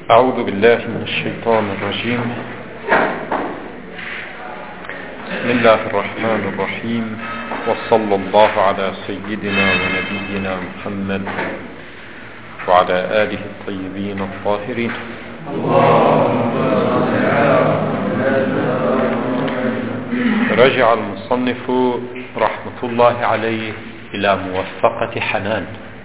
أعوذ بالله من الشيطان الرجيم. بسم الله الرحمن الرحيم، وصلى الله على سيدنا ونبينا محمد وعلى آله الطيبين الطاهرين. رجع المصنف رحمة الله عليه إلى موفقة حنان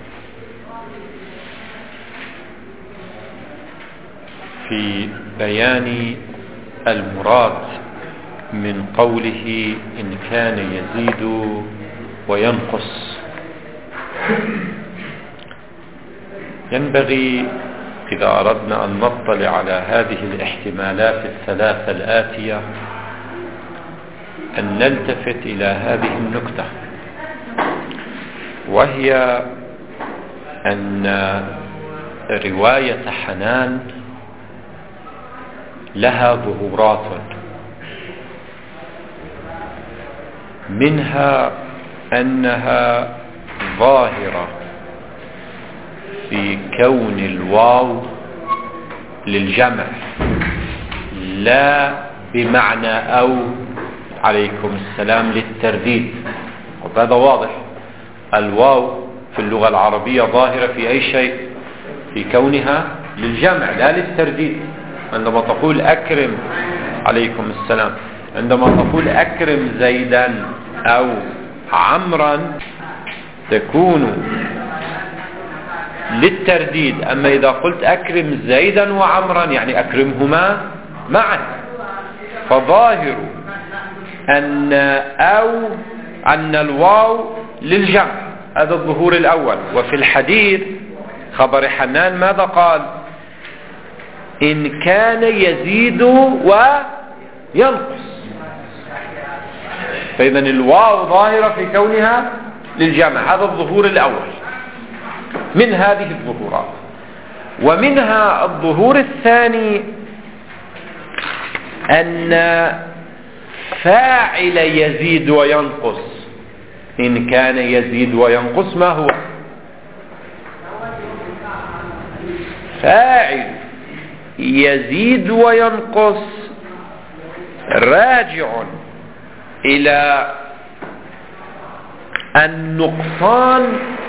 في بيان المراد من قوله إن كان يزيد وينقص. ينبغي إذا أردنا أن نطلع على هذه الاحتمالات الثلاثة الآتية أن نلتفت إلى هذه النكتة، وهي أن رواية حنان لها ظهورات، منها أنها ظاهرة في كون الواو للجمع لا بمعنى أو عليكم السلام للترديد، وهذا واضح. الواو في اللغة العربية ظاهرة في أي شيء؟ في كونها للجمع لا للترديد. عندما تقول أكرم عليكم السلام، عندما تقول أكرم زيدا أو عمرا تكون للترديد، أما إذا قلت أكرم زيدا وعمرا يعني أكرمهما معا، فظاهر أن الواو للجمع، هذا الظهور الأول. وفي الحديث خبر حنان ماذا قال؟ إن كان يزيد وينقص، فإذا الواو ظاهرة في كونها للجمع، هذا الظهور الأول من هذه الظهورات. ومنها الظهور الثاني أن فاعل يزيد وينقص، إن كان يزيد وينقص ما هو؟ فاعل يزيد وينقص راجع إلى النقصان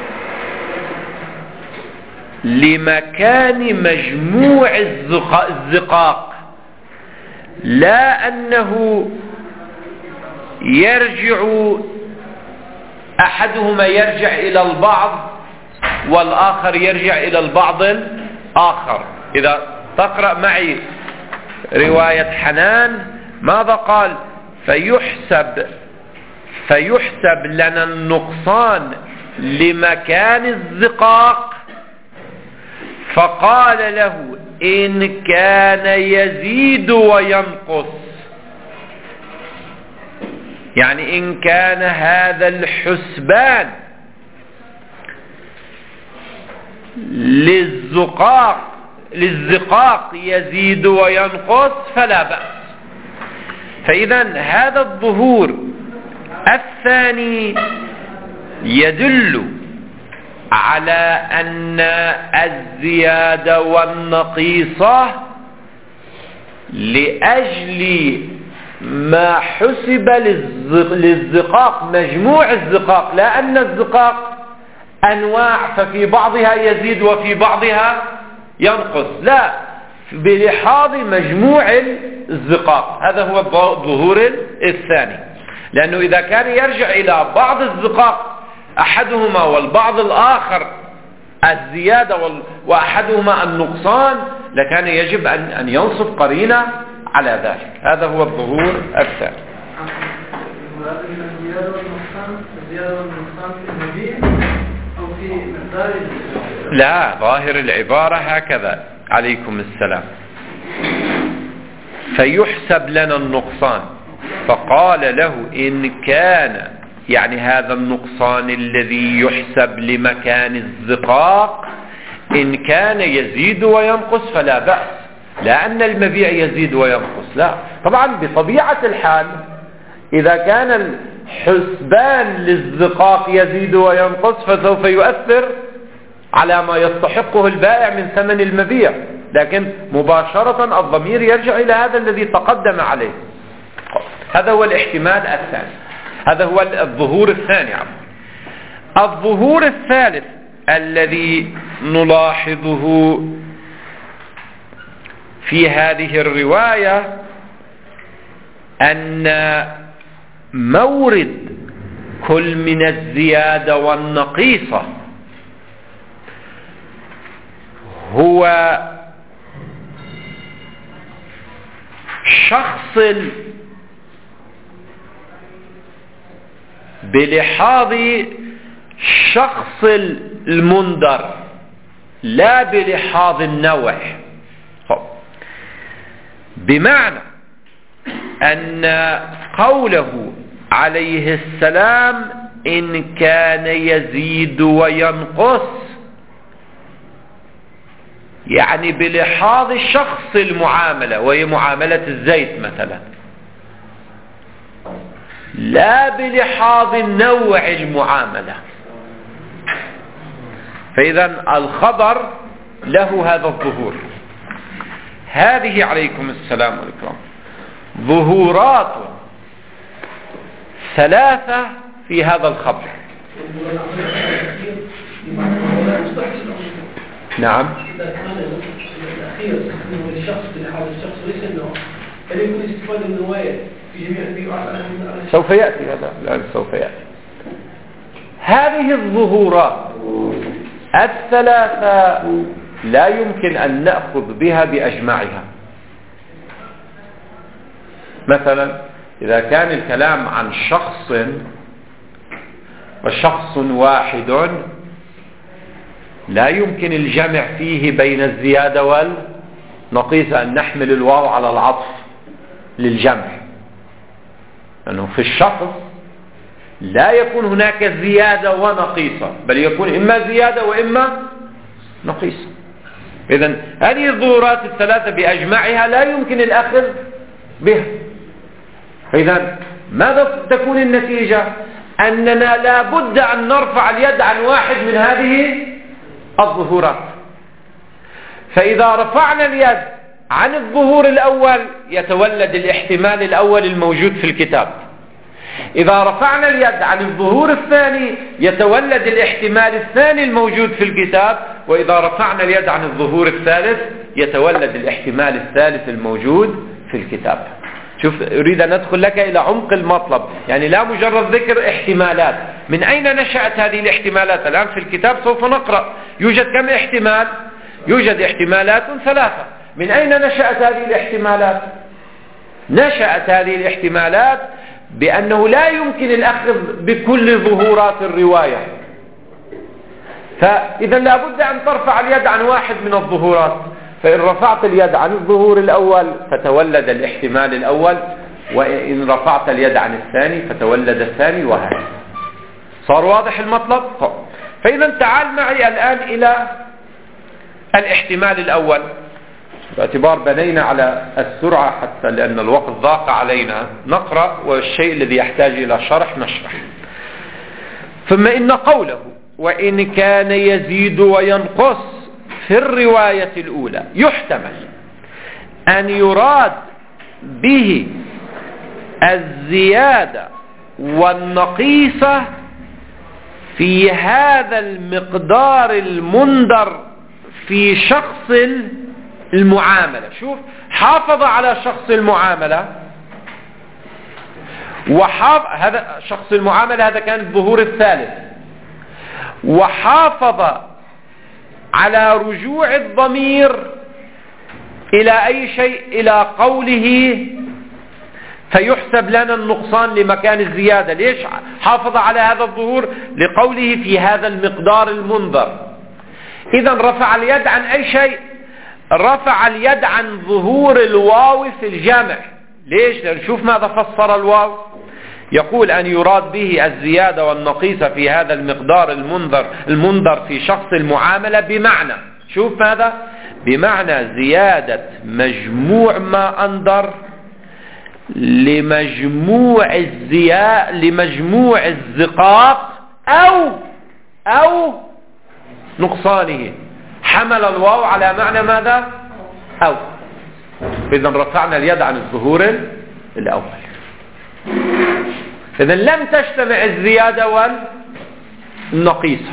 لمكان مجموع الزقاق، لا أنه أحدهما يرجع إلى البعض والآخر يرجع إلى البعض الآخر. إذا تقرأ معي رواية حنان ماذا قال؟ فيحسب لنا النقصان لمكان الزقاق، فقال له إن كان يزيد وينقص، يعني إن كان هذا الحسبان للزقاق يزيد وينقص فلا بأس. فإذا هذا الظهور الثاني يدل على أن الزيادة والنقيصة لأجل ما حسب للزقاق، مجموع الزقاق، لا أن الزقاق أنواع ففي بعضها يزيد وفي بعضها ينقص، لا، بلحاظ مجموع الزقاق. هذا هو الظهور الثاني، لأنه إذا كان يرجع إلى بعض الزقاق أحدهما والبعض الآخر الزيادة وأحدهما النقصان لكان يجب أن ينصب قرينة على ذلك. هذا هو الظهور الثاني. لا، ظاهر العبارة هكذا عليكم السلام، فيحسب لنا النقصان، فقال له إن كان، يعني هذا النقصان الذي يحسب لمكان الزقاق إن كان يزيد وينقص فلا بأس، لا أن المبيع يزيد وينقص، لا. طبعا بطبيعة الحال إذا كان الحسبان للزقاق يزيد وينقص فسوف يؤثر على ما يستحقه البائع من ثمن المبيع، لكن مباشرة الضمير يرجع إلى هذا الذي تقدم عليه. هذا هو الاحتمال الثاني، هذا هو الظهور الثاني. الظهور الثالث الذي نلاحظه في هذه الرواية أن مورد كل من الزيادة والنقيصة هو شخص بلحاظ شخص المنذر لا بلحاظ النوع. بمعنى أن قوله عليه السلام إن كان يزيد وينقص يعني بلحاظ شخص المعاملة، وهي معاملة الزيت مثلا، لا بلحاظ نوع المعاملة. فإذا الخبر له هذا الظهور. هذه عليكم السلام والإكرام ظهورات ثلاثة في هذا الخبر. نعم. الأخير من الشخص بلحاظ الشخص ليس النوع، هل يكون استفادة من الرواية في جميع البيوع؟ سوف يأتي هذا، لا سوف يأتي. هذه الظهورات الثلاثة لا يمكن أن نأخذ بها بأجمعها. مثلا إذا كان الكلام عن شخص وشخص واحد لا يمكن الجمع فيه بين الزيادة والنقيصة، أن نحمل الواو على العطف للجمع، لأنه في الشخص لا يكون هناك زيادة ونقيصة، بل يكون إما زيادة وإما نقيصة. إذن هذه الظهورات الثلاثة بأجمعها لا يمكن الأخذ بها. إذن ماذا تكون النتيجة؟ أننا لا بد أن نرفع اليد عن واحد من هذه الظهورات. فإذا رفعنا اليد عن الظهور الأول يتولد الاحتمال الأول الموجود في الكتاب. إذا رفعنا اليد عن الظهور الثاني يتولد الاحتمال الثاني الموجود في الكتاب. وإذا رفعنا اليد عن الظهور الثالث يتولد الاحتمال الثالث الموجود في الكتاب. شوف، أريد أن أدخل لك إلى عمق المطلب، يعني لا مجرد ذكر احتمالات. من أين نشأت هذه الاحتمالات؟ الآن في الكتاب سوف نقرأ يوجد كم احتمال؟ يوجد احتمالات ثلاثة. من أين نشأت هذه الاحتمالات؟ نشأت هذه الاحتمالات بأنه لا يمكن الأخذ بكل ظهورات الرواية، فإذا لابد أن ترفع اليد عن واحد من الظهورات. فإن رفعت اليد عن الظهور الأول فتولد الاحتمال الأول، وإن رفعت اليد عن الثاني فتولد الثاني، وهكذا. صار واضح المطلب؟ فإذا تعال معي الآن إلى الاحتمال الأول، باعتبار بنينا على السرعة حتى لأن الوقت ضاق علينا. نقرأ، والشيء الذي يحتاج إلى شرح نشرح. ثم إن قوله وإن كان يزيد وينقص في الرواية الأولى يحتمل أن يراد به الزيادة والنقيصة في هذا المقدار المنذر في شخص المعاملة. شوف، حافظ على شخص المعاملة، هذا شخص المعاملة، هذا كان الظهور الثالث، وحافظ على رجوع الضمير إلى أي شيء؟ إلى قوله فيحسب لنا النقصان لمكان الزيادة. ليش حافظ على هذا الظهور؟ لقوله في هذا المقدار المنذر. إذا رفع اليد عن أي شيء؟ رفع اليد عن ظهور الواو في الجمع. ليش؟ لأن شوف ماذا فسر الواو، يقول أن يراد به الزيادة والنقيصة في هذا المقدار المنذر في شخص المعاملة، بمعنى، شوف ماذا؟ بمعنى زيادة مجموع ما أنذر لمجموع الزقاق أو نقصانه. حمل الواو على معنى ماذا؟ أو. إذا رفعنا اليد عن الظهور الأول. إذا لم تجتمع الزيادة والنقيصة،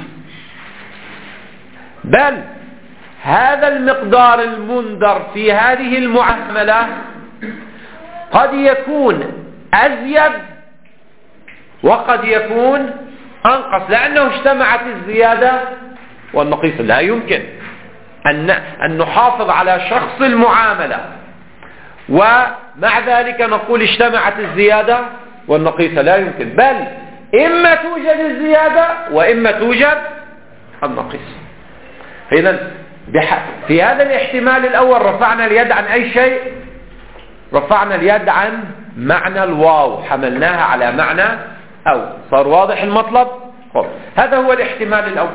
بل هذا المقدار المنذر في هذه المعاملة قد يكون أزيد وقد يكون أنقص، لأنه اجتمعت الزيادة والنقيصة. لا يمكن أن نحافظ على شخص المعاملة ومع ذلك نقول اجتمعت الزيادة والنقيصة. لا يمكن، بل إما توجد الزيادة وإما توجد النقيصة. إذن في هذا الاحتمال الأول رفعنا اليد عن أي شيء؟ رفعنا اليد عن معنى الواو، حملناها على معنى أو. صار واضح المطلب؟ هذا هو الاحتمال الأول.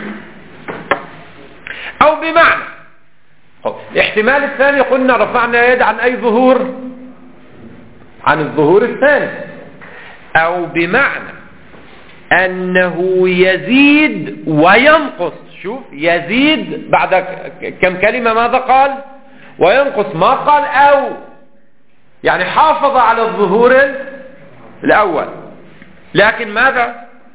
أو بمعنى الاحتمال الثاني قلنا رفعنا اليد عن أي ظهور؟ عن الظهور الثاني. أو بمعنى أنه يزيد وينقص. شوف، يزيد بعد كم كلمة ماذا قال؟ وينقص، ما قال أو. يعني حافظ على الظهور الأول، لكن ماذا؟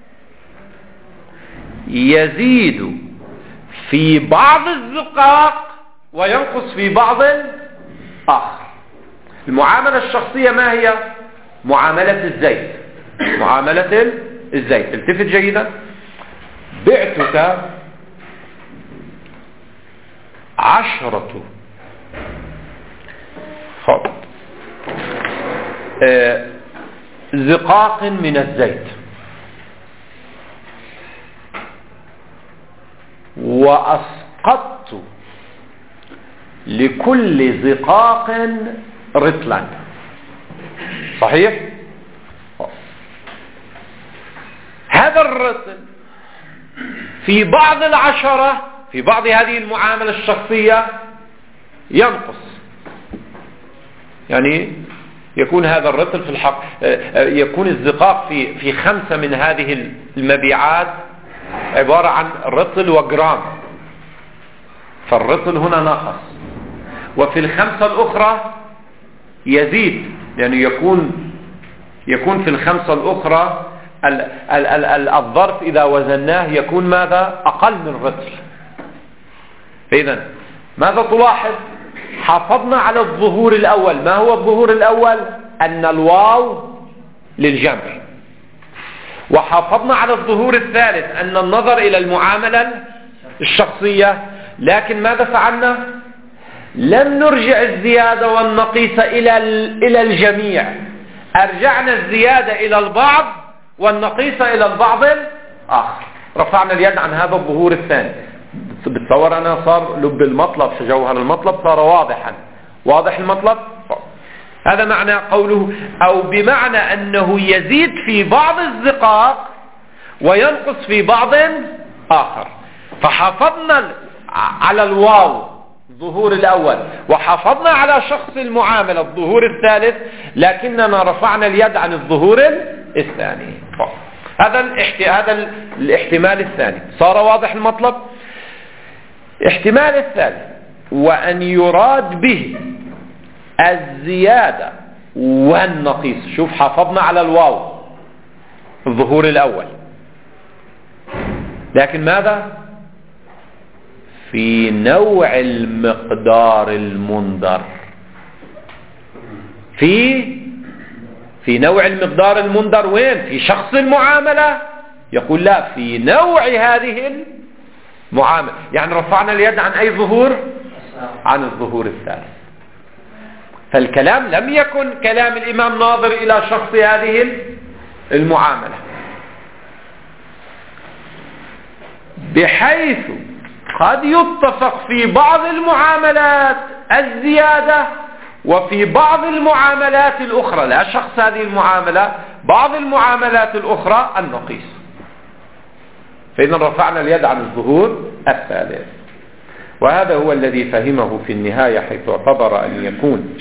يزيد في بعض الزقاق وينقص في بعض آخر. المعاملة الشخصية ما هي؟ معاملة الزيت. معاملة الزيت، التفت جيدا. بعتك 10 زقاق من الزيت، وأسقطت لكل زقاق رطلا. صحيح؟ هذا الرطل في بعض 10، في بعض هذه المعاملة الشخصية ينقص. يعني يكون هذا الرطل في الحق، يكون الزقاق في 5 من هذه المبيعات عبارة عن رطل وجرام، فالرطل هنا نقص. وفي 5 الأخرى يزيد، يعني يكون في 5 الأخرى الظرف إذا وزناه يكون ماذا؟ أقل من رطل. فإذا ماذا تلاحظ؟ حافظنا على الظهور الأول. ما هو الظهور الأول؟ أن الواو للجمع. وحافظنا على الظهور الثالث أن النظر إلى المعاملة الشخصية. لكن ماذا فعلنا؟ لم نرجع الزيادة والنقيصة إلى الجميع، أرجعنا الزيادة إلى البعض والنقيصة إلى البعض الآخر. رفعنا اليد عن هذا الظهور الثاني. بتصور أنا صار لب المطلب، جوهر المطلب صار واضحا. واضح المطلب؟ هذا معنى قوله أو بمعنى أنه يزيد في بعض الزقاق وينقص في بعض آخر. فحافظنا على الواو ظهور الأول، وحافظنا على شخص المعاملة الظهور الثالث، لكننا رفعنا اليد عن الظهور الثاني. هذا الاحتمال الثاني. صار واضح المطلب؟ احتمال الثالث، وأن يراد به الزيادة والنقيص. شوف، حافظنا على الواو الظهور الأول، لكن ماذا؟ في نوع المقدار المنذر. في نوع المقدار المنذر وين؟ في شخص المعاملة؟ يقول لا، في نوع هذه المعاملة. يعني رفعنا اليد عن أي ظهور؟ عن الظهور الثالث. فالكلام لم يكن كلام الإمام ناظر إلى شخص هذه المعاملة، بحيث قد يتفق في بعض المعاملات الزيادة وفي بعض المعاملات الأخرى، لا شخص هذه المعاملة، بعض المعاملات الأخرى النقيص. فإذا رفعنا اليد عن الظهور الثالث. وهذا هو الذي فهمه في النهاية، حيث اعتبر أن يكون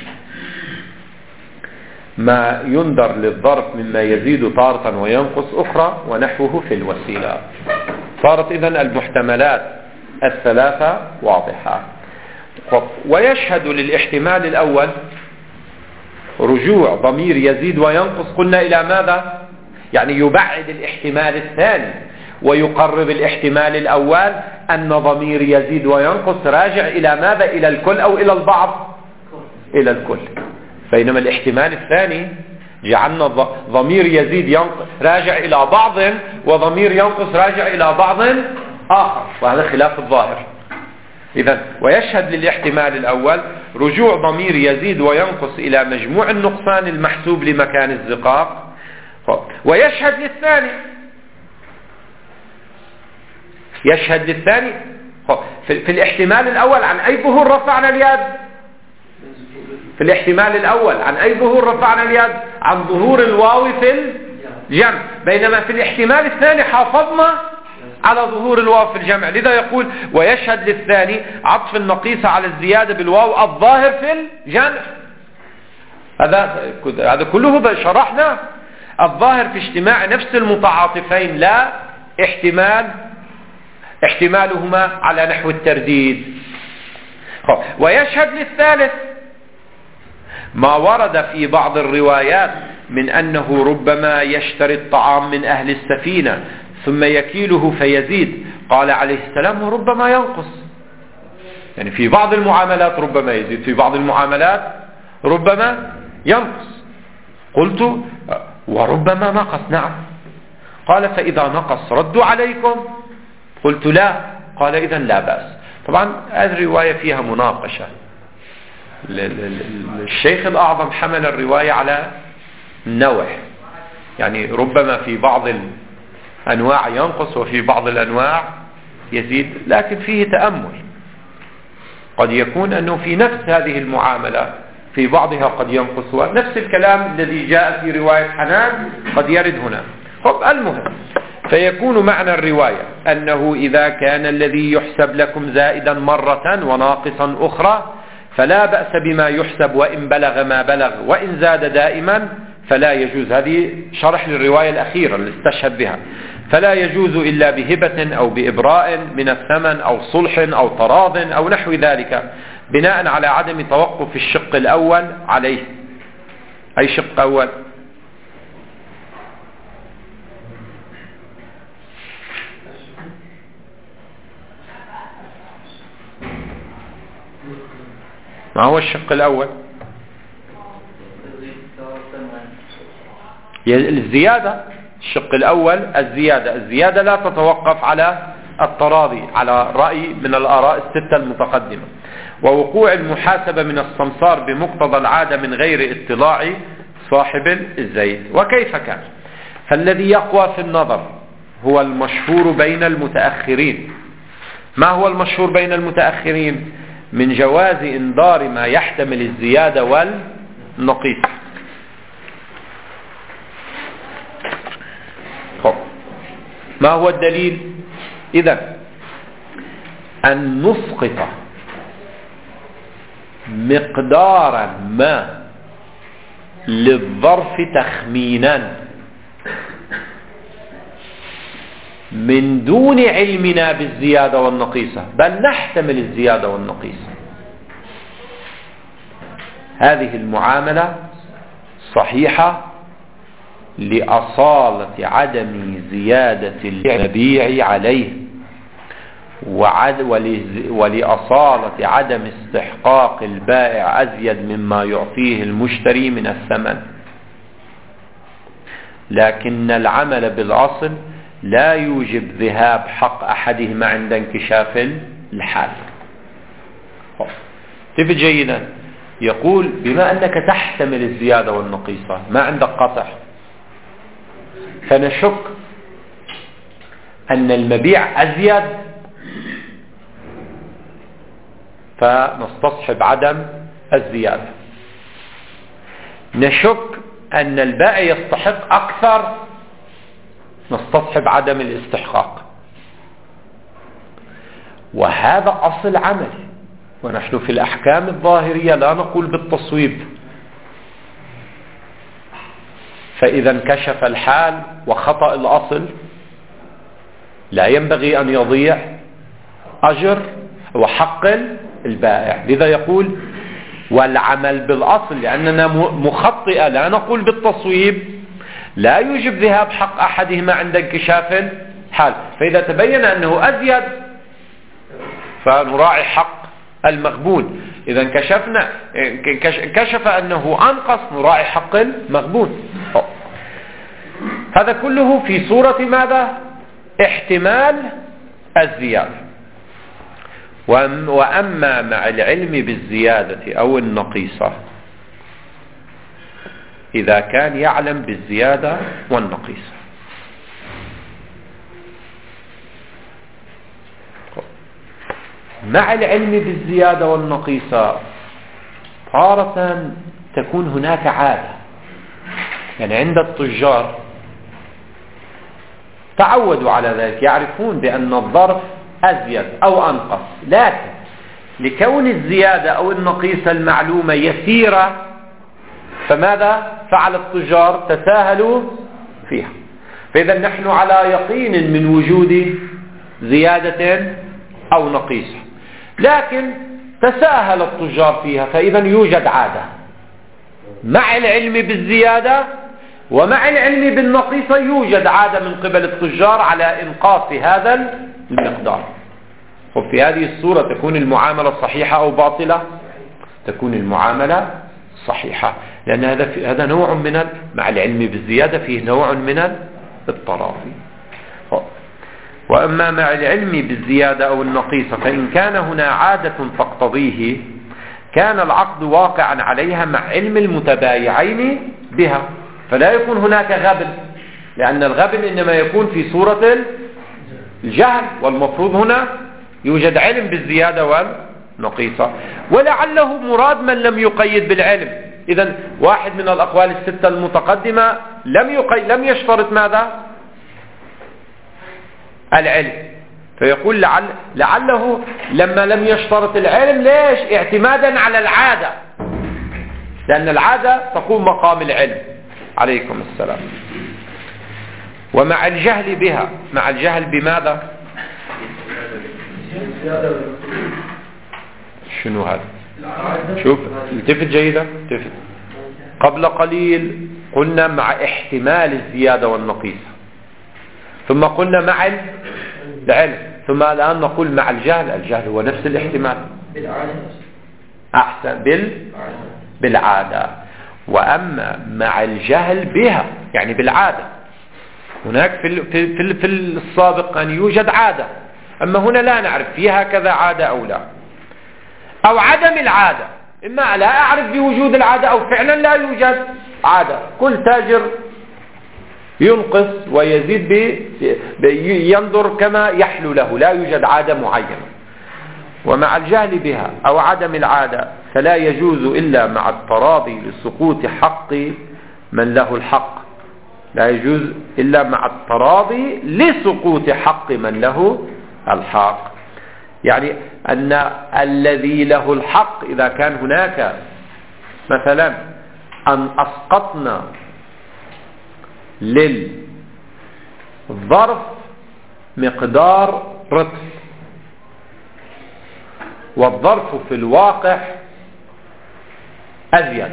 ما ينذر للظرف مما يزيد تارة وينقص أخرى ونحوه في الوسيلة. صارت إذن المحتملات الثلاثة واضحة. ويشهد للاحتمال الأول رجوع ضمير يزيد وينقص، قلنا إلى ماذا؟ يعني يبعد الاحتمال الثاني ويقرب الاحتمال الأول، أن ضمير يزيد وينقص راجع إلى ماذا؟ إلى الكل أو إلى البعض؟ إلى الكل. بينما الاحتمال الثاني جعلنا ضمير يزيد راجع إلى بعض، وضمير ينقص راجع إلى بعض آخر، وهذا خلاف الظاهر. إذن ويشهد للاحتمال الأول رجوع ضمير يزيد وينقص إلى مجموع النقصان المحسوب لمكان الزقاق. ويشهد للثاني، يشهد للثاني في الاحتمال الأول عن أي ظهور رفعنا اليد؟ في الاحتمال الأول عن أي ظهور رفعنا اليد؟ عن ظهور الواو في الجمع. بينما في الاحتمال الثاني حافظنا على ظهور الواو في الجمع. لذا يقول ويشهد للثاني عطف النقيصة على الزيادة بالواو الظاهر في الجمع. هذا كله شرحنا. الظاهر في اجتماع نفس المتعاطفين، لا احتمالهما على نحو الترديد. ويشهد للثالث ما ورد في بعض الروايات من أنه ربما يشتري الطعام من أهل السفينة ثم يكيله فيزيد، قال عليه السلام وربما ينقص. يعني في بعض المعاملات ربما يزيد، في بعض المعاملات ربما ينقص. قلت وربما نقص، نعم. قال فإذا نقص ردوا عليكم؟ قلت لا. قال إذن لا بأس. طبعا هذه الرواية فيها مناقشة. الشيخ الأعظم حمل الرواية على النوع، يعني ربما في بعض الأنواع ينقص وفي بعض الأنواع يزيد، لكن فيه تأمل. قد يكون أنه في نفس هذه المعاملة في بعضها قد ينقص، ونفس الكلام الذي جاء في رواية حنان قد يرد هنا. المهم فيكون معنى الرواية أنه إذا كان الذي يحسب لكم زائدا مرة وناقصا أخرى فلا بأس بما يحسب وإن بلغ ما بلغ، وإن زاد دائما فلا يجوز. هذه شرح للرواية الأخيرة اللي استشهد بها. فلا يجوز إلا بهبة أو بإبراء من الثمن أو صلح أو تراض أو نحو ذلك، بناء على عدم توقف الشق الأول عليه. أي شق أول؟ ما هو الشق الأول؟ الزيادة. الشق الأول الزيادة لا تتوقف على التراضي على رأي من الآراء الستة المتقدمة. ووقوع المحاسبة من السمسار بمقتضى العادة من غير اطلاع صاحب الزيت. وكيف كان؟ فالذي يقوى في النظر هو المشهور بين المتأخرين. ما هو المشهور بين المتأخرين؟ من جواز إنذار ما يحتمل الزيادة والنقيص. ما هو الدليل؟ إذن أن نسقط مقدارا ما للظرف تخمينا من دون علمنا بالزيادة والنقيصة، بل نحتمل الزيادة والنقيصة. هذه المعاملة صحيحة لأصالة عدم زيادة المبيع عليه، ولأصالة عدم استحقاق البائع أزيد مما يعطيه المشتري من الثمن. لكن العمل بالأصل لا يوجب ذهاب حق أحدهما عند انكشاف الحال. تفهم جيدا؟ يقول بما أنك تحتمل الزيادة والنقيصة، ما عندك قطع، فنشك أن المبيع أزيد فنستصحب عدم الزيادة. نشك أن البائع يستحق أكثر، نستصحب عدم الاستحقاق. وهذا أصل عمل. ونحن في الأحكام الظاهرية لا نقول بالتصويب. فإذا انكشف الحال وخطأ الأصل لا ينبغي أن يضيع أجر وحق البائع. لذا يقول والعمل بالأصل، لأننا مخطئة لا نقول بالتصويب، لا يوجب ذهاب حق أحدهما عند انكشاف الحال. فإذا تبين أنه أزيد فنراعي حق المغبون، إذا كشف أنه أنقص نراعي حق المغبون. هذا كله في صورة ماذا؟ احتمال الزيادة. وأما مع العلم بالزيادة أو النقيصة، إذا كان يعلم بالزيادة والنقيصة. مع العلم بالزيادة والنقيصة تارة تكون هناك عادة، يعني عند التجار تعودوا على ذلك، يعرفون بأن الظرف أزيد أو أنقص، لكن لكون الزيادة أو النقيصة المعلومة يسيرة فماذا فعل التجار؟ تساهلوا فيها. فإذا نحن على يقين من وجود زيادة أو نقيصة، لكن تساهل التجار فيها، فإذا يوجد عادة مع العلم بالزيادة ومع العلم بالنقيصة، يوجد عادة من قبل التجار على إنقاص هذا المقدار. وفي هذه الصورة تكون المعاملة صحيحة أو باطلة؟ تكون المعاملة صحيحة، لأن هذا نوع من مع العلم بالزيادة فيه نوع من التراضي. وأما مع العلم بالزيادة أو النقيصة فإن كان هنا عادة تقتضيه كان العقد واقعا عليها مع علم المتبايعين بها، فلا يكون هناك غبن، لأن الغبن إنما يكون في صورة الجهل، والمفروض هنا يوجد علم بالزيادة والنقيصة. ولعله مراد من لم يقيد بالعلم. إذن واحد من الأقوال الستة المتقدمة لم يشترط ماذا؟ العلم، فيقول لعله لما لم يشترط العلم، ليش؟ اعتمادا على العادة، لأن العادة تقوم مقام العلم. عليكم السلام. ومع الجهل بها، مع الجهل بماذا؟ شنو هذا؟ شوف التفت جيدا، التفت. قبل قليل قلنا مع احتمال الزيادة والنقيصة، ثم قلنا مع العلم، ثم الآن نقول مع الجهل. الجهل هو نفس الاحتمال، أحسن بالعادة. وأما مع الجهل بها يعني بالعادة، هناك في السابق أن يوجد عادة، أما هنا لا نعرف فيها كذا عادة أو لا، أو عدم العادة، إما لا أعرف بوجود العادة أو فعلا لا يوجد عادة. كل تاجر ينقص ويزيد ينظر كما يحلو له، لا يوجد عادة معينة. ومع الجهل بها أو عدم العادة فلا يجوز إلا مع التراضي لسقوط حق من له الحق، لا يجوز إلا مع التراضي لسقوط حق من له الحق. يعني أن الذي له الحق إذا كان هناك مثلا أن أسقطنا للظرف مقدار رطل، والظرف في الواقع أزيد،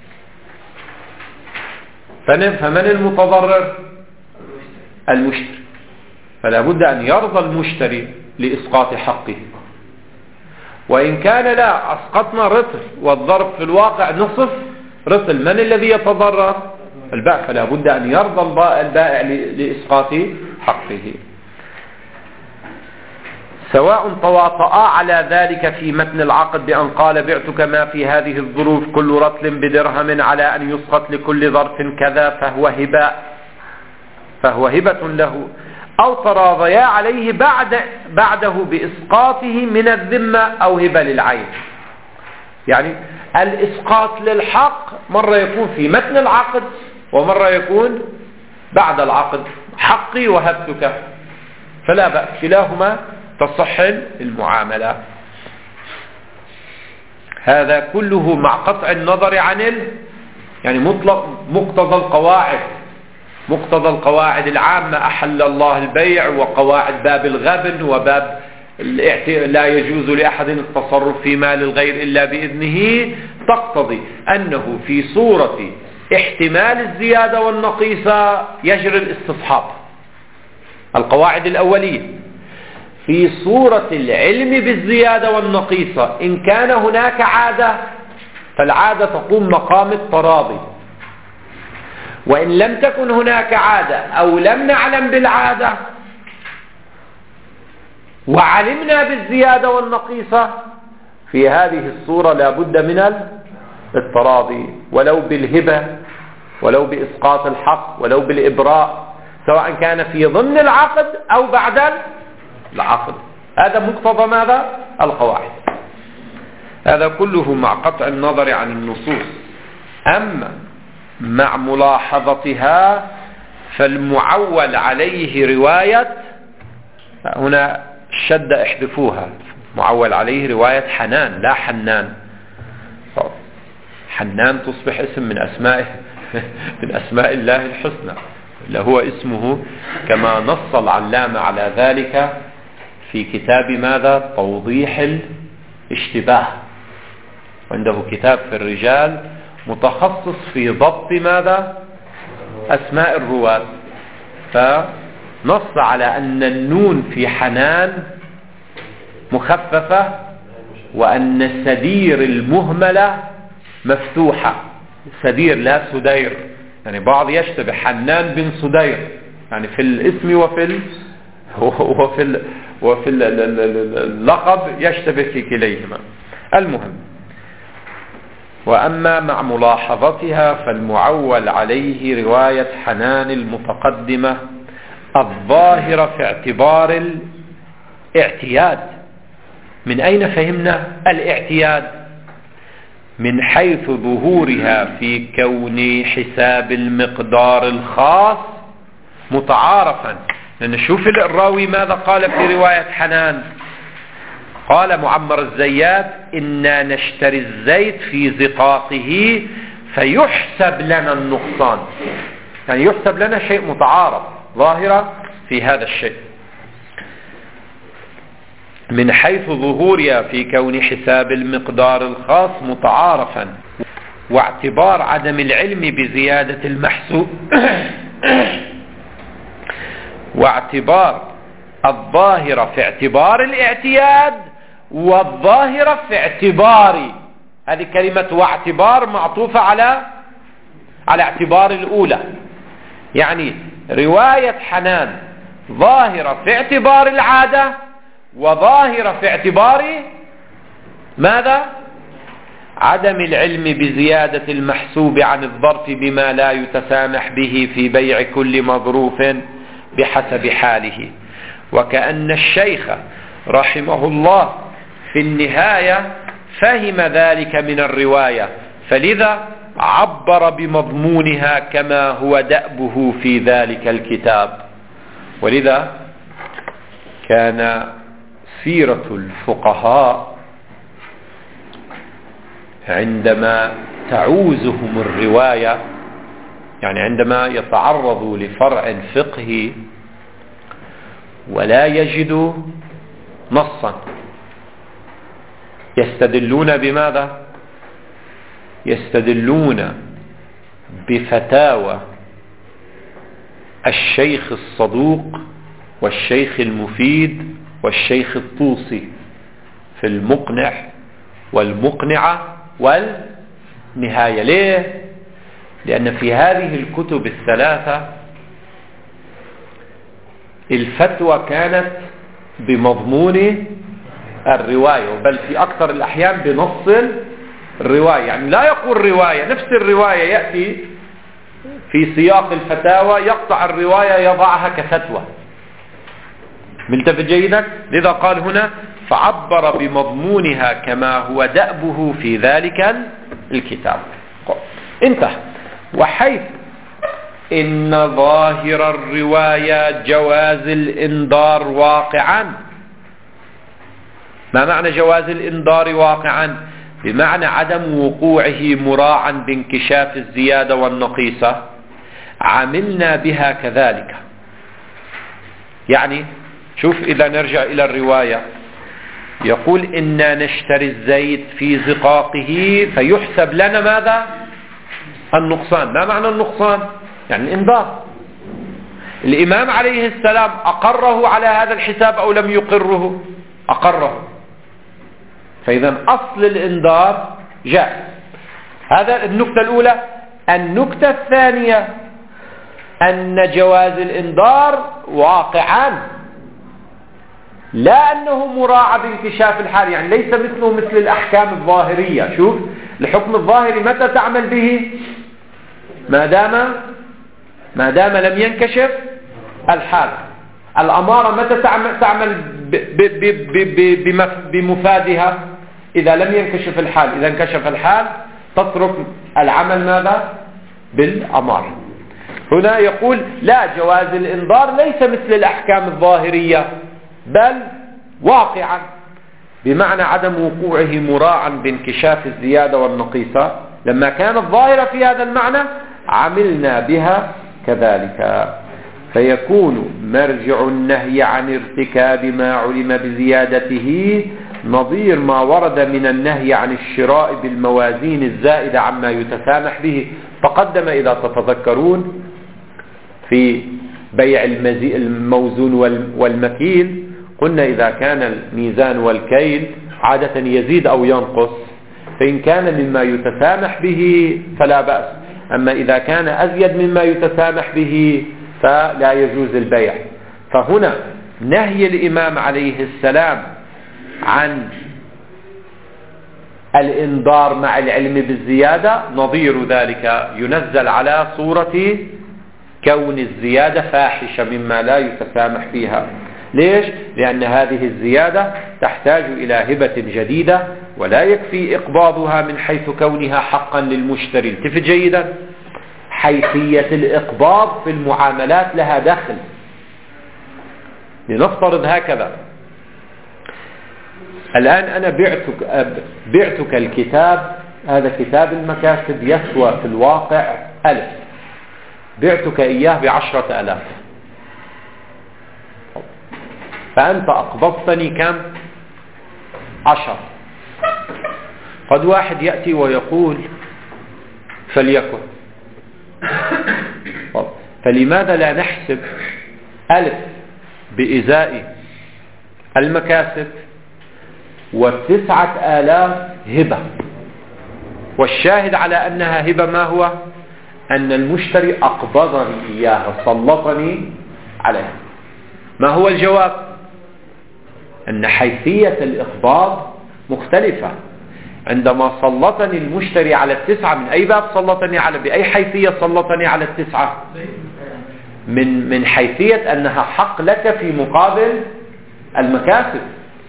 فمن المتضرر؟ المشتري. فلا بد أن يرضى المشتري لإسقاط حقه. وإن كان لا، أسقطنا رطل والظرف في الواقع نصف رطل، من الذي يتضرر؟ البائع. فلا بد أن يرضى البائع لإسقاط حقه. سواء تواطؤا على ذلك في متن العقد بأن قال بعتك ما في هذه الظروف كل رطل بدرهم على أن يسقط لكل ظرف كذا فهو هبة له، أو تراضيا عليه بعده بإسقاطه من الذمة أو هبة للعين. يعني الإسقاط للحق مرة يكون في متن العقد ومرة يكون بعد العقد، حقي وهبتك، فلا بأس، كلاهما تصح المعاملة. هذا كله مع قطع النظر عن يعني مطلق مقتضى القواعد العامة، أحل الله البيع، وقواعد باب الغبن وباب لا يجوز لأحد التصرف في مال الغير إلا بإذنه، تقتضي أنه في صورة احتمال الزيادة والنقيصة يجري الاستصحاب، القواعد الأولية. في صورة العلم بالزيادة والنقيصة إن كان هناك عادة فالعادة تقوم مقام التراضي، وإن لم تكن هناك عادة أو لم نعلم بالعادة وعلمنا بالزيادة والنقيصة، في هذه الصورة لا بد من التراضي، ولو بالهبة ولو بإسقاط الحق ولو بالإبراء، سواء كان في ضمن العقد أو بعد العقد. هذا مقتضى ماذا؟ القواعد. هذا كله مع قطع النظر عن النصوص. أما مع ملاحظتها فالمعول عليه رواية، هنا الشدة احذفوها، معول عليه رواية حنان لا حنان. حنان تصبح اسم من أسمائه من أسماء الله الحسنى، اللي هو اسمه كما نص العلامة على ذلك في كتاب ماذا؟ توضيح الاشتباه. عنده كتاب في الرجال متخصص في ضبط ماذا؟ أسماء الرواة، فنص على أن النون في حنان مخففة، وأن السدير المهملة مفتوحة. سدير لا سدير، يعني بعض يشتبه حنان بن سدير، يعني في الاسم وفي اللقب يشتبه في كليهما. المهم، وأما مع ملاحظتها فالمعول عليه رواية حنان المتقدمة الظاهرة في اعتبار الاعتياد. من أين فهمنا الاعتياد؟ من حيث ظهورها في كون حساب المقدار الخاص متعارفا. نشوف الراوي ماذا قال في رواية حنان. قال معمر الزيات: إنا نشتري الزيت في زقاقه فيحسب لنا النقصان، يعني يحسب لنا شيء متعارف ظاهرة في هذا الشيء. من حيث ظهورها في كون حساب المقدار الخاص متعارفا، واعتبار عدم العلم بزيادة المحسوب واعتبار الظاهرة في اعتبار الاعتياد، والظاهرة في اعتبار، هذه كلمة واعتبار معطوفة على اعتبار الأولى. يعني رواية حنان ظاهرة في اعتبار العادة، وظاهرة في اعتبار ماذا؟ عدم العلم بزيادة المحسوب عن الظرف بما لا يتسامح به في بيع كل مظروف بحسب حاله. وكأن الشيخ رحمه الله في النهاية فهم ذلك من الرواية، فلذا عبر بمضمونها كما هو دأبه في ذلك الكتاب. ولذا كان سيرة الفقهاء عندما تعوزهم الرواية، يعني عندما يتعرضوا لفرع فقهي ولا يجدوا نصا، يستدلون بماذا؟ يستدلون بفتاوى الشيخ الصدوق والشيخ المفيد والشيخ الطوسي في المقنع والمقنعة والنهاية. ليه؟ لأن في هذه الكتب الثلاثة الفتوى كانت بمضمون الرواية، بل في أكثر الأحيان بنص الرواية. يعني لا يقول رواية، نفس الرواية يأتي في سياق الفتاوى يقطع الرواية يضعها كفتوى. ملتفت جيدا؟ لذا قال هنا: فعبر بمضمونها كما هو دأبه في ذلك الكتاب. انتهى. وحيث إن ظاهر الرواية جواز الإنذار واقعا. ما معنى جواز الإنذار واقعا؟ بمعنى عدم وقوعه مراعا بانكشاف الزيادة والنقيصة، عملنا بها كذلك. يعني شوف، إذا نرجع إلى الرواية يقول إنا نشتري الزيت في زقاقه فيحسب لنا ماذا؟ النقصان. ما معنى النقصان؟ يعني الإنذار. الإمام عليه السلام أقره على هذا الحساب أو لم يقره؟ أقره. فإذا أصل الإنذار جاء. هذا النكتة الأولى. النكتة الثانية أن جواز الإنذار واقعا، لا أنه مراعى بانكشاف الحال، يعني ليس مثله مثل الأحكام الظاهرية. شوف الحكم الظاهري متى تعمل به؟ ما دام لم ينكشف الحال. الأمارة متى تعمل بمفادها؟ إذا لم ينكشف الحال. إذا انكشف الحال تترك العمل ماذا؟ بالأمارة. هنا يقول لا، جواز الإنذار ليس مثل الأحكام الظاهرية بل واقعا، بمعنى عدم وقوعه مراعا بانكشاف الزيادة والنقيصة. لما كانت ظاهرة في هذا المعنى عملنا بها كذلك. فيكون مرجع النهي عن ارتكاب ما علم بزيادته نظير ما ورد من النهي عن الشراء بالموازين الزائدة عما يتسامح به. تقدم إذا تتذكرون في بيع الموزون والمكيل، قلنا إذا كان الميزان والكيل عادة يزيد أو ينقص، فإن كان مما يتسامح به فلا بأس، أما إذا كان أزيد مما يتسامح به فلا يجوز البيع. فهنا نهي الإمام عليه السلام عن الإنذار مع العلم بالزيادة نظير ذلك ينزل على صورة كون الزيادة فاحشة مما لا يتسامح فيها. ليش؟ لأن هذه الزيادة تحتاج إلى هبة جديدة، ولا يكفي إقباضها من حيث كونها حقا للمشتري. التفت جيدا، حيثية الإقباض في المعاملات لها دخل. لنفترض هكذا، الآن أنا بعتك الكتاب، هذا كتاب المكاسب يسوى في الواقع 1000، بعتك إياه ب10,000، فأنت أقبضتني كم؟ 10. قد واحد يأتي ويقول فليكن، فلماذا لا نحسب 1000 بإزاء المكاسب و9,000 هبة؟ والشاهد على أنها هبة ما هو؟ أن المشتري أقبضني إياها، سلطني عليها. ما هو الجواب؟ أن حيثية الإقباض مختلفة. عندما سلطني المشتري على 9، من أي باب سلطني بأي حيثية سلطني على 9؟ من حيثية أنها حق لك في مقابل المكاسب،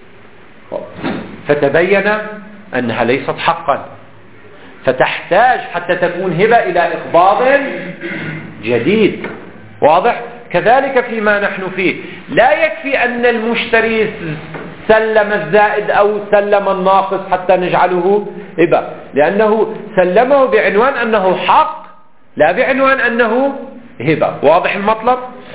فتبين أنها ليست حقا، فتحتاج حتى تكون هبة إلى إقباض جديد. واضح؟ كذلك فيما نحن فيه، لا يكفي أن المشتري سلم الزائد أو سلم الناقص حتى نجعله هبة، لأنه سلمه بعنوان أنه حق لا بعنوان أنه هبة. واضح المطلب؟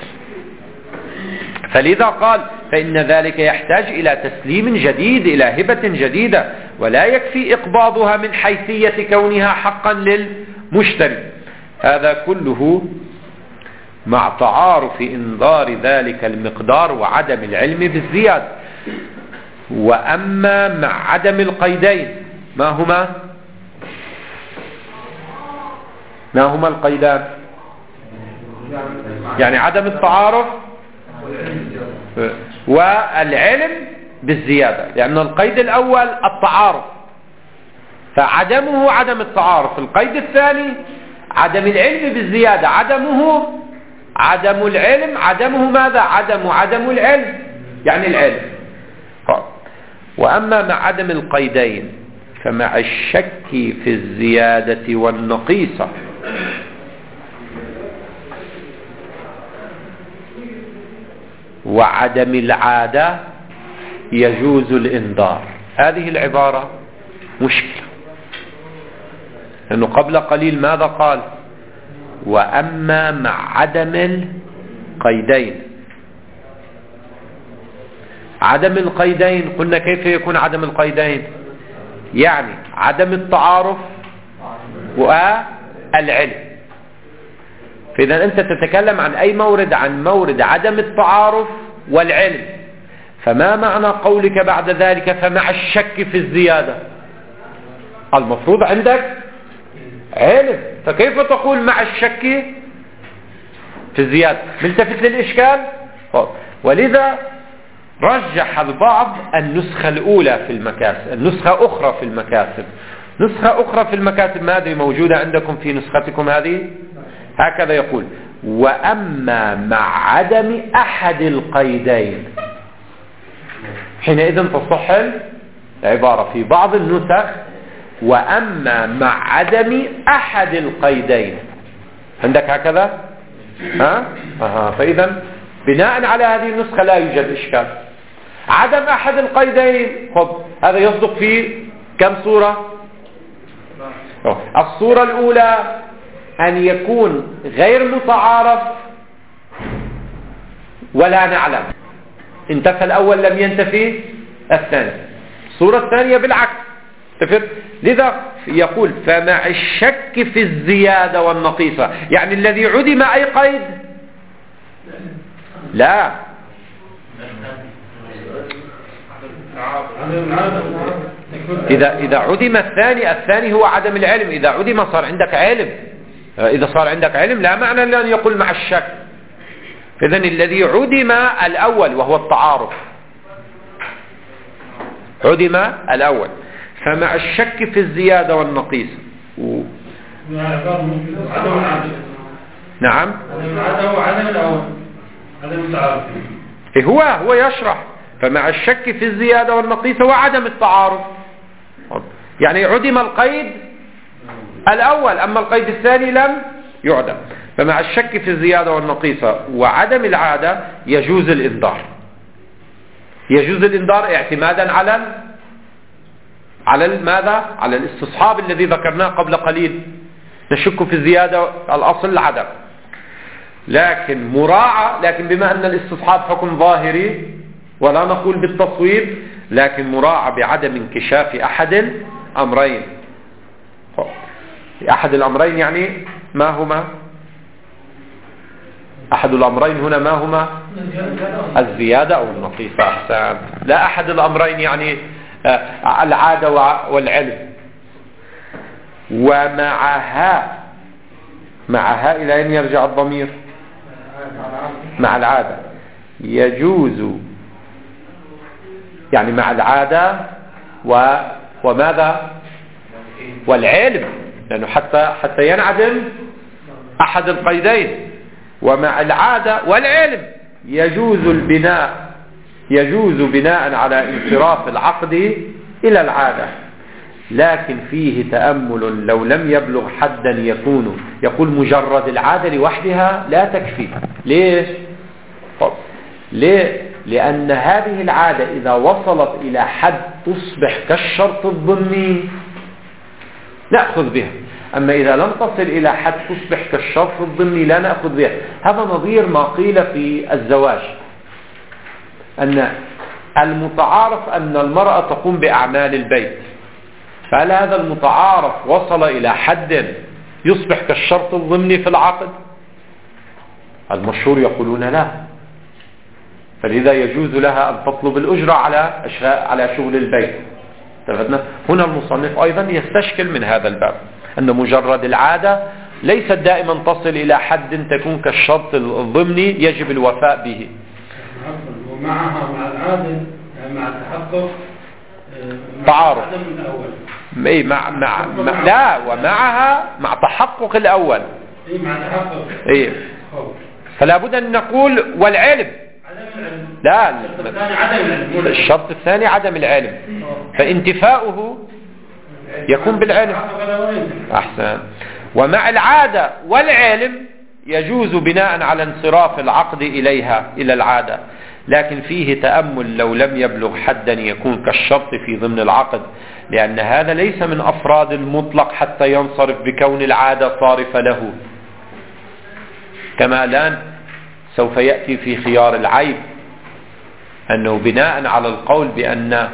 فلذا قال فإن ذلك يحتاج إلى تسليم جديد، إلى هبة جديدة، ولا يكفي إقباضها من حيثية كونها حقا للمشتري. هذا كله مع تعارف إنذار ذلك المقدار وعدم العلم بالزيادة. وأما مع عدم القيدين، ما هما القيدان؟ يعني عدم التعارف والعلم بالزيادة، لأن القيد الأول التعارف، فعدمه عدم التعارف. القيد الثاني عدم العلم بالزيادة، عدمه عدم العلم، عدمه ماذا؟ عدم العلم، يعني العلم. وأما مع عدم القيدين فمع الشك في الزيادة والنقيصة وعدم العادة يجوز الإنذار. هذه العبارة مشكلة، لأنه قبل قليل ماذا قال؟ وأما مع عدم القيدين. عدم القيدين قلنا كيف يكون عدم القيدين؟ يعني عدم التعارف والعلم. فإذا أنت تتكلم عن أي مورد، عن مورد عدم التعارف والعلم. فما معنى قولك بعد ذلك فمع الشك في الزيادة؟ المفروض عندك علم، فكيف تقول مع الشك في الزيادة؟ ملتفت للإشكال. ولذا رجح البعض النسخة الأولى في المكاسب، النسخة أخرى في المكاسب. نسخة أخرى في المكاتب ما أدري موجودة عندكم في نسختكم هذه؟ هكذا يقول: وأما مع عدم أحد القيدين. حينئذ تصح العبارة في بعض النسخ وأما مع عدم أحد القيدين. عندك هكذا؟ فإذا بناء على هذه النسخة لا يوجد إشكال. عدم أحد القيدين، هذا يصدق في كم صورة؟ الصورة الأولى أن يكون غير متعارف ولا نعلم، انتفى الأول لم ينتفي الثاني. الصورة الثانية بالعكس. لذا يقول فمع الشك في الزيادة والنقيصة، يعني الذي عدم أي قيد؟ لا، إذا عدم الثاني هو عدم العلم. إذا عدم صار عندك علم. إذا صار عندك علم لا معنى لأن يقول مع الشك. إذن الذي عدم الأول وهو التعارف، عدم الأول. فمع الشك في الزيادة والنقيص نعم عدم الأول عدم التعارف. هو يشرح فمع الشك في الزيادة والنقيص وعدم التعارف، يعني عدم القيد الأول أما القيد الثاني لم يعدم. فمع الشك في الزيادة والنقيصة وعدم العادة يجوز الإنذار. يجوز الإنذار اعتمادا على ماذا؟ على الاستصحاب الذي ذكرناه قبل قليل. نشك في الزيادة الأصل العدم، لكن مراعى، لكن بما أن الاستصحاب حكم ظاهري ولا نقول بالتصويب، لكن مراعى بعدم انكشاف أحد الأمرين. أحد الأمرين يعني ما هما؟ أحد الأمرين هنا ما هما؟ الزيادة أو النقيصة. أحسن. لا أحد الأمرين يعني العادة والعلم. ومعها، معها إلى أين يرجع الضمير؟ مع العادة. يجوز يعني مع العادة وماذا؟ والعلم، لأنه حتى ينعدم أحد القيدين. ومع العادة والعلم يجوز بناء على انصراف العقد إلى العادة، لكن فيه تأمل لو لم يبلغ حدا يقول مجرد العادة لوحدها لا تكفي. ليش؟ ليه؟ لأن هذه العادة إذا وصلت إلى حد تصبح كالشرط الضمني نأخذ بها، أما إذا لم تصل إلى حد تصبح كالشرط الضمني لا نأخذ بها. هذا نظير ما قيل في الزواج، أن المتعارف أن المرأة تقوم بأعمال البيت، فهل هذا المتعارف وصل إلى حد يصبح كالشرط الضمني في العقد؟ المشهور يقولون لا، فلذا يجوز لها أن تطلب الأجرة على شغل البيت. هنا المصنف أيضا يستشكل من هذا الباب أن مجرد العادة ليست دائما تصل إلى حد تكون كالشرط الضمني يجب الوفاء به. ومعها مع العادة مع التحقق تعارف لا، ومعها مع تحقق الأول مع تحقق فلا بد أن نقول والعلم لا، الشرط الثاني عدم العلم، فانتفاؤه يكون بالعلم. أحسن. ومع العادة والعلم يجوز بناء على انصراف العقد إلى العادة، لكن فيه تأمل لو لم يبلغ حدا يكون كالشرط في ضمن العقد، لأن هذا ليس من أفراد المطلق حتى ينصرف بكون العادة صارفة له، كما الآن سوف يأتي في خيار العيب أنه بناء على القول بأن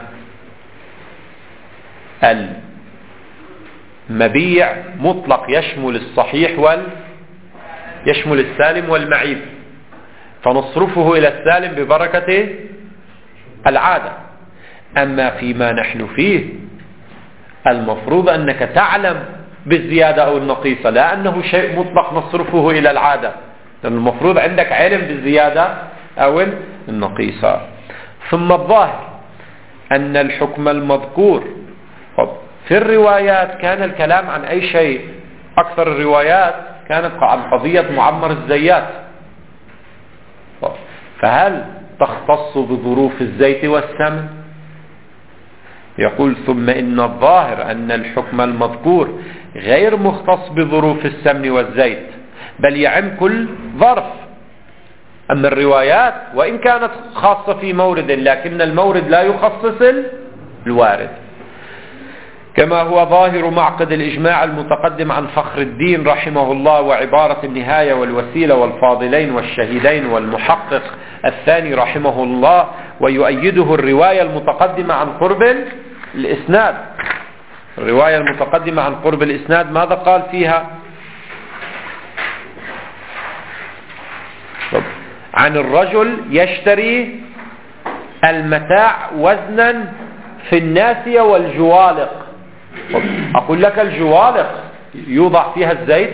المبيع مطلق يشمل الصحيح يشمل السالم والمعيب، فنصرفه إلى السالم ببركة العادة. أما فيما نحن فيه المفروض أنك تعلم بالزيادة أو النقيصة، لا أنه شيء مطلق نصرفه إلى العادة، لأن المفروض عندك علم بالزيادة أو النقيصة. ثم الظاهر أن الحكم المذكور في الروايات كان الكلام عن أي شيء. أكثر الروايات كانت عن قضية معمر الزيات، فهل تختص بظروف الزيت والسمن؟ يقول ثم إن الظاهر أن الحكم المذكور غير مختص بظروف السمن والزيت، بل يعم كل ظرف. أما الروايات وإن كانت خاصة في مورد، لكن المورد لا يخصص الوارد، كما هو ظاهر معقد الإجماع المتقدم عن فخر الدين رحمه الله وعبارة النهاية والوسيلة والفاضلين والشهيدين والمحقق الثاني رحمه الله، ويؤيده الرواية المتقدمة عن قرب الإسناد. الرواية المتقدمة عن قرب الإسناد ماذا قال فيها؟ عن الرجل يشتري المتاع وزنا في الناسية والجوالق. أقول لك الجوالق يوضع فيها الزيت؟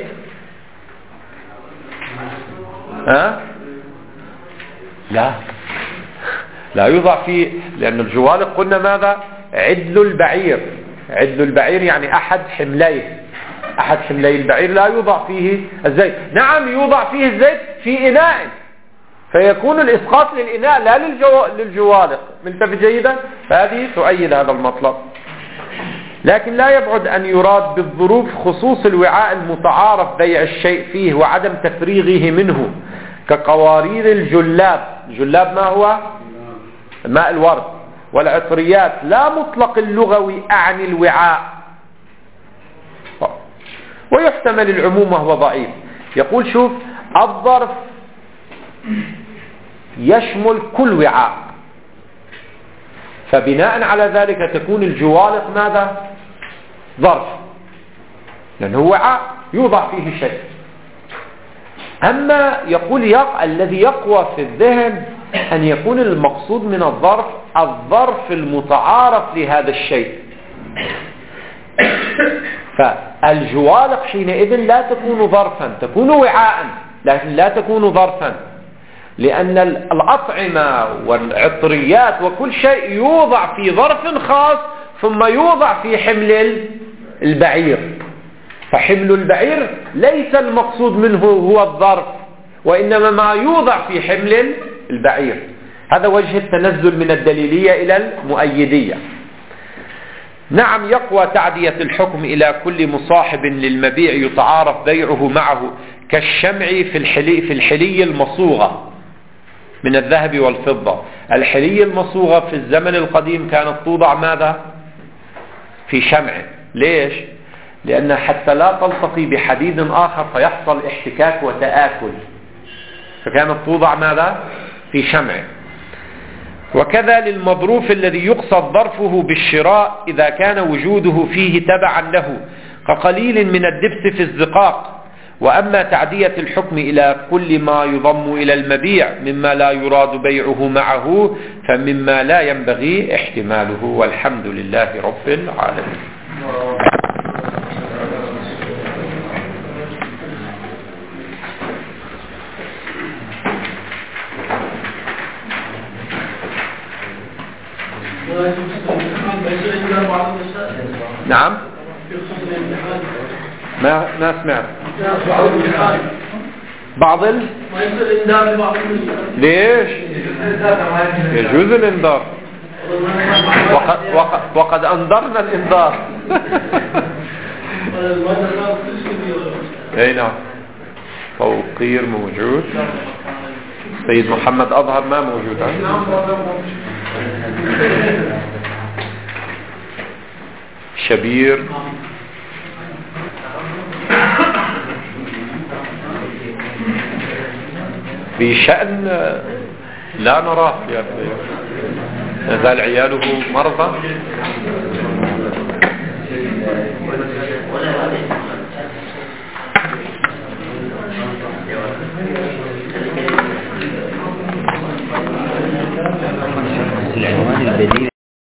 لا يوضع فيه، لأن الجوالق قلنا ماذا؟ عدل البعير. عدل البعير يعني أحد حمليه البعير لا يوضع فيه الزيت. نعم يوضع فيه الزيت في إناء، فيكون الإسقاط للإناء لا للجوالق. ملتفت جيدا؟ فهذه تؤيد هذا المطلب. لكن لا يبعد أن يراد بالظروف خصوص الوعاء المتعارف بيع الشيء فيه وعدم تفريغه منه، كقوارير الجلاب. الجلاب ما هو؟ ماء الورد. والعطريات لا مطلق اللغوي أعني الوعاء، ويحتمل العموم وهو ضعيف. يقول شوف، الظرف يشمل كل وعاء، فبناء على ذلك تكون الجوالق ماذا؟ ظرف، لأنه وعاء يوضع فيه شيء. أما يقول الذي يقوى في الذهن أن يكون المقصود من الظرف المتعارف لهذا الشيء. فالجوالق حينئذ لا تكون ظرفا، تكون وعاء لكن لا تكون ظرفا، لأن الأطعمة والعطريات وكل شيء يوضع في ظرف خاص ثم يوضع في حمل البعير. فحمل البعير ليس المقصود منه هو الظرف، وإنما ما يوضع في حمل البعير. هذا وجه التنزل من الدليلية إلى المؤيدية. نعم يقوى تعدية الحكم إلى كل مصاحب للمبيع يتعارف بيعه معه، كالشمع في الحلي المصوغة من الذهب والفضة. الحلي المصوغة في الزمن القديم كانت توضع ماذا؟ في شمع. ليش؟ لأن حتى لا تلتقي بحديد آخر فيحصل احتكاك وتآكل، فكانت توضع ماذا؟ في شمع. وكذا للمظروف الذي يقصد ظرفه بالشراء إذا كان وجوده فيه تبعا له، كقليل من الدبس في الزقاق. وأما تعدية الحكم إلى كل ما يضم إلى المبيع مما لا يراد بيعه معه فمما لا ينبغي احتماله، والحمد لله رب العالمين. نعم ما سمعت. بعض ما يصير الانذار لبعض ليش؟ يجوز الانذار، وقد انذرنا الانذار. اي نعم. توقير موجود، سيد محمد أظهر ما موجود. شبير بشأن لا نراه في زال عياله مرضى. العنوان البديل